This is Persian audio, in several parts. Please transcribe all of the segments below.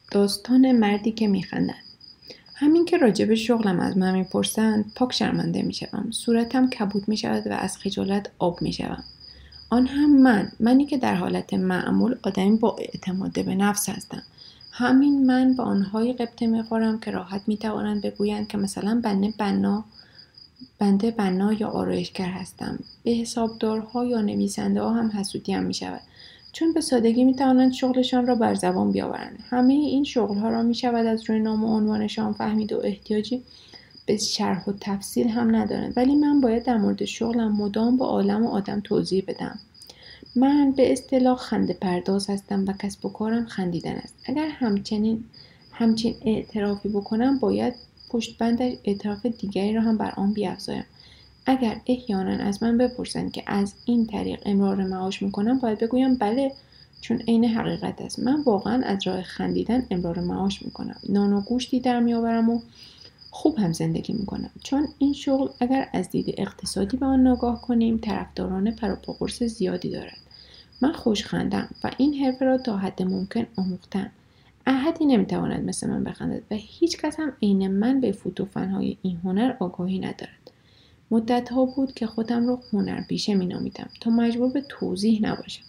داستان مردی که میخندد. همین که راجب شغلم از من میپرسند پاک شرمنده میشوم. صورتم کبود میشود و از خجالت آب میشوم. آن هم منی که در حالت معمول آدمی با اعتماد به نفس هستم. همین من با آنهای غبطه میخورم که راحت میتوانند بگویند که مثلا بنده بنا یا آرایشگر هستم. به حسابدارها یا نویسنده ها هم حسودیم می شود. چون به سادگی می توانند شغلشان را بر زبان بیاورند. همه این شغلها را می شود از روی نام و عنوانشان فهمید و احتیاجی به شرح و تفصیل هم ندارند. ولی من باید در مورد شغلم مدام با عالم و آدم توضیح بدم. من به اصطلاح خنده پرداز هستم و کسب و کارم خندیدن است. اگر همچین اعترافی بکنم باید پشتبندش اعتراف دیگری را هم بر آن بیفزایم. اگر احیانا از من بپرسند که از این طریق امرار معاش میکنم باید بگویم بله، چون عین حقیقت است. من واقعا از راه خندیدن امرار معاش میکنم. نان و گوشتی در میآورم و خوب هم زندگی میکنم. چون این شغل اگر از دید اقتصادی به آن نگاه کنیم طرفداران پروپاگورس زیادی دارد. من خوشخندم و این حرفه را تا حد ممکن آموختم. احدی نمیتواند مثل من بخندد و هیچ کس هم عین من به فوت و فنهای این هنر آگاهی ندارد. مدتها بود که خودم را هنرپیشه مینامیدم تا مجبور به توضیح نباشم.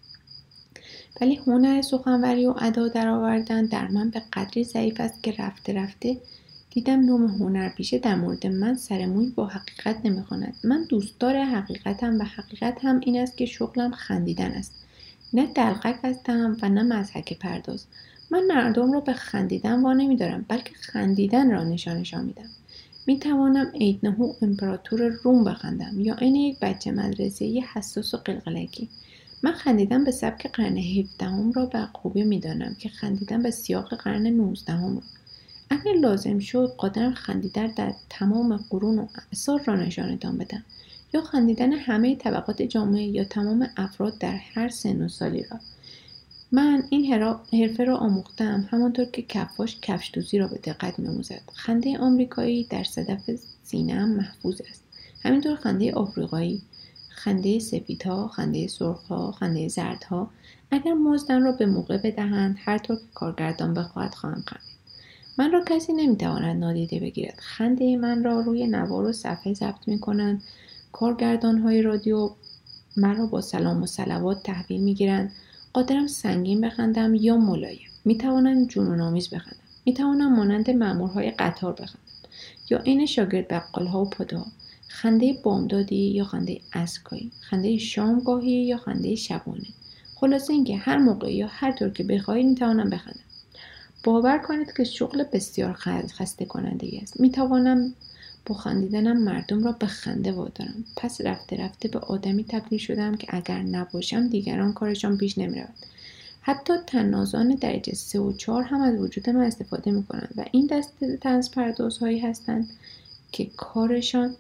ولی هنر سخنوری و ادا درآوردن در من به قدری ضعیف است که رفته رفته دیدم نام هنرپیشه در مورد من سرموی با حقیقت نمیخواند. من دوستدار حقیقتم و حقیقت هم این است که شغلم خندیدن است. نه دلقک هستم و نه مضحکه پرداز. من مردم را به خندیدن وا نمی‌دارم، بلکه خندیدن را نشانشان میدم. میتوانم عیدنهو امپراتور روم بخندم یا عین یک بچه مدرسه‌ای حساس و قلقلکی. من خندیدن به سبک قرن 17 را به خوبی میدانم که خندیدن به سیاق قرن 19 را. اگر لازم شد قادرم خندیدن در تمام قرون و اعصار را نشانتان بدم، یا خندیدن همه طبقات جامعه یا تمام افراد در هر سن و سالی را. من این حرفه را آموختم همانطور که کفاش کفش دوزی را به دقت می‌آموزد. خنده آمریکایی در صدف سینه‌ام محفوظ است. همینطور خنده آفریقایی، خنده سفیدها، خنده سرخها، خنده زردها. اگر مزدم را به موقع بدهند هر طور که کارگردان بخواهد خواهم خندید. من را کسی نمیتواند نادیده بگیرد. خنده من را روی نوار و صفحه ضبط میکنند. کارگردان‌های رادیو مرا با سلام و صلوات تحویل میگیرند. قادرم سنگین بخندم یا ملایم. میتوانم جنون‌آمیز بخندم. میتوانم مانند مامورهای قطار بخندم یا عین شاگرد بقال‌ها و پدوها. خنده بامدادی یا خنده عصرگاهی، خنده شامگاهی یا خنده شبانه. خلاصه اینکه هر موقع یا هر طور که بخواهید میتوانم بخندم. باور کنید که شغل بسیار خسته کننده است. میتوانم با خندیدنم مردم را به خنده وادارم. پس رفته رفته به آدمی تبدیل شدم که اگر نباشم دیگران کارشان پیش نمیرود. حتی طنازان درجه 3 و 4 هم از وجود من استفاده میکنند و این دسته طنز پردازهایی هستند که کارشان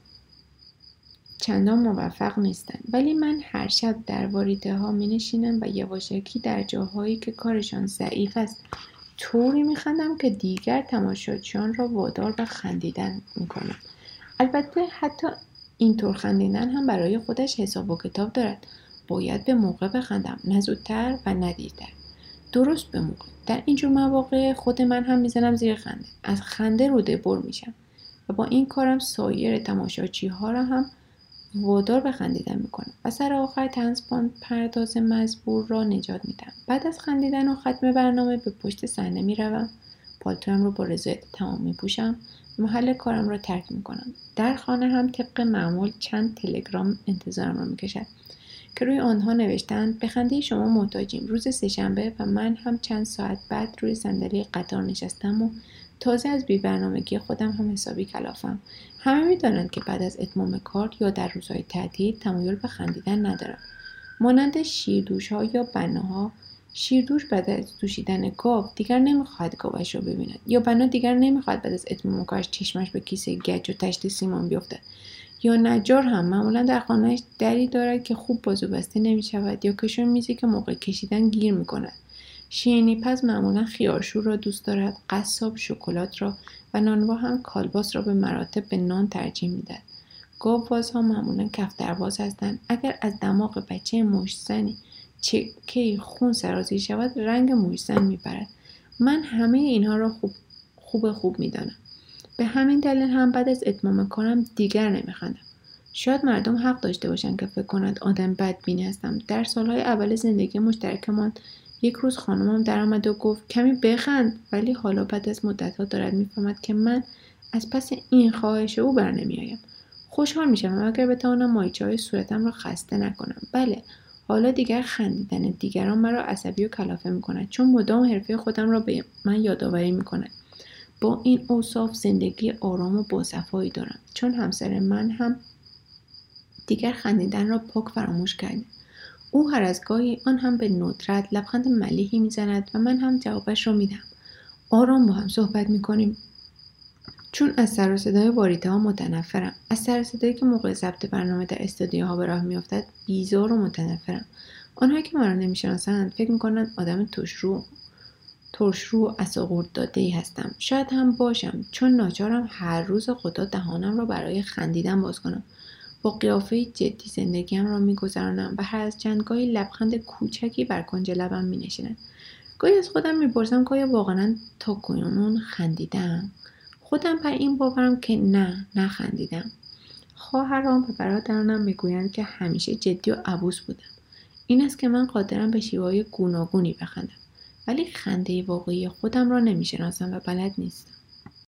چندان موفق نیستند. ولی من هر شب در واریته ها می نشینم و یواشکی در جاهایی که کارشان ضعیف است طوری میخندم که دیگر تماشاچیان را وادار به خندیدن میکنم. البته حتی اینطور خندیدن هم برای خودش حساب و کتاب دارد. باید به موقع بخندم، نه زودتر و نه دیرتر. درست به موقع. در اینجور مواقع خود من هم میزنم زیر خنده. از خنده روده بر میشم و با این کارم سایر تماشاچی ها را هم وادار به خندیدن میکنم و سر آخر طنز پرداز مزبور را نجات میدم. بعد از خندیدن و ختم برنامه به پشت صحنه میروم. پالتویم رو با رضایت تمام میپوشم و محل کارم را ترک میکنم. در خانه هم طبق معمول چند تلگرام انتظارم را میکشد که روی آنها نوشتند به خنده شما محتاجیم. روز سه‌شنبه و من هم چند ساعت بعد روی صندلی قطار نشستم و تازه از بی‌برنامگی خودم هم حسابی کلافم. همه می‌دانند که بعد از اتمام کار یا در روزهای تعطیل تمایل به خندیدن ندارم. مانند شیردوش‌ها یا بناها. شیردوش بعد از دوشیدن گاو دیگر نمی‌خواهد گاوش را ببیند، یا بنا دیگر نمی‌خواهد بعد از اتمام کارش چشمش به کیسه گچ و تشت سیمان بیفتد. یا نجار هم معمولا در خانه‌اش دری دارد که خوب باز و بسته نمی‌شود یا کشو میزی که موقع کشیدن گیر می‌کند. شیرینی‌پز معمولا خیارشور را دوست دارد. قصاب شکلات را و نانوا هم کالباس را به مراتب به نان ترجیح می‌دهد. گاوبازها معمولا کفترباز هستند. اگر از دماغ بچه مشت‌زنی چکه خون سرازیر شود رنگ مشت‌زن می‌برد. من همه اینها را خوب میدانم. به همین دلیل هم بعد از اتمام کارم دیگر نمیخندم. شاید مردم حق داشته باشند که فکر کنند آدم بدبینی هستم. در سالهای اول زندگی مشترکمان یک روز خانمم در آمد و گفت کمی بخند، ولی حالا بعد از مدت‌ها دارد میفهمد که من از پس این خواهش او برنمیآیم. خوشحال میشم اگر بتوانم ماهیچه‌های صورتم را خسته نکنم. بله، حالا دیگر خندیدن دیگران مرا عصبی و کلافه میکند، چون مدام حرفه خودم را به من یادآوری میکند. با این اوصاف زندگی آرام و باصفایی دارم، چون همسر من هم دیگر خندیدن را پاک فراموش کرده. او هر از گاهی آن هم به ندرت لبخند ملیحی میزند و من هم جوابش را میدهم. آرام با هم صحبت میکنیم، چون از سر و صدای واریته‌ها متنفرم. از سر و صدایی که موقع ضبط برنامه در استودیوها به راه میافتد بیزار و متنفرم. آنهایی که مرا نمیشناسند فکر میکنند آدم ترشرو و عصاقورت داده‌ای هستم. شاید هم باشم، چون ناچارم هر روز خدا دهانم را برای خندیدن باز کنم. با قیافه جدی زندگیم را میگذرانم و هر از چند گاهی لبخند کوچکی بر کنج لبم مینشیند. گاهی از خودم میپرسم که آیا واقعا تا کنون خندیدم؟ خودم بر این باورم که نه، نخندیدم. خواهرام و برادرانم میگویند که همیشه جدی و عبوس بودم. این است که من قادرم به شیوه‌های گوناگونی بخندم، ولی خنده واقعی خودم را نمیشناسم و بلد نیستم.